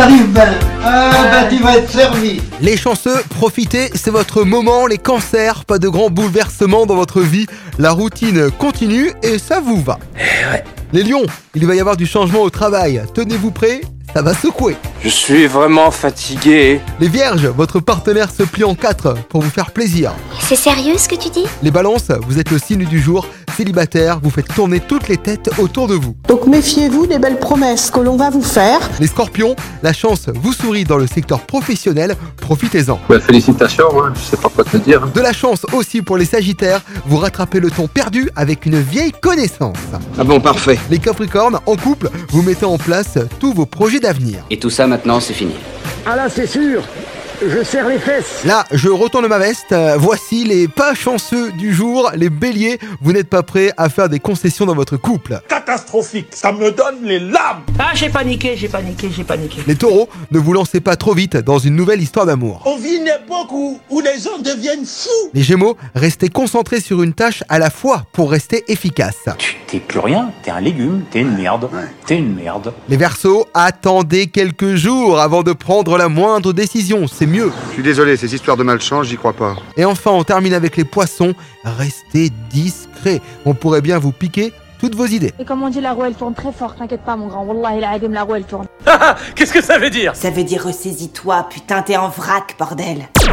arrive ben. Tu vas être servi. Les chanceux, profitez, c'est votre moment. Les cancers, pas de grands bouleversements dans votre vie. La routine continue et ça vous va. Les lions, il va y avoir du changement au travail. Tenez-vous prêts, ça va secouer. Je suis vraiment fatigué. Les vierges, votre partenaire se plie en 4 pour vous faire plaisir. C'est sérieux ce que tu dis? Les balances, vous êtes le signe du jour. Célibataire, vous faites tourner toutes les têtes autour de vous. Donc méfiez-vous des belles promesses que l'on va vous faire. Les scorpions, la chance vous sourit dans le secteur professionnel, profitez-en. Félicitations, je sais pas quoi te dire. De la chance aussi pour les sagittaires, vous rattrapez le temps perdu avec une vieille connaissance. Ah bon, parfait. Les capricornes, en couple, vous mettez en place tous vos projets d'avenir. Et tout ça maintenant, c'est fini. Ah là, c'est sûr, je serre les fesses. Là, je retourne ma veste. Voici les pas chanceux du jour. Les béliers, vous n'êtes pas prêts à faire des concessions dans votre couple. Catastrophique, ça me donne les larmes. Ah, j'ai paniqué. Les taureaux, ne vous lancez pas trop vite dans une nouvelle histoire d'amour. On vit une époque où les gens deviennent fous. Les gémeaux, restez concentrés sur une tâche à la fois pour rester efficace. T'es plus rien, t'es un légume, t'es une merde, t'es une merde. Les verseaux, attendez quelques jours avant de prendre la moindre décision, c'est mieux. Je suis désolé, ces histoires de malchance, j'y crois pas. Et enfin, on termine avec les poissons, restez discrets. On pourrait bien vous piquer toutes vos idées. Et comme on dit, la roue elle tourne très fort, t'inquiète pas mon grand, Wallah la roue elle tourne. Qu'est-ce que ça veut dire? Ça veut dire ressaisis-toi, putain t'es en vrac bordel.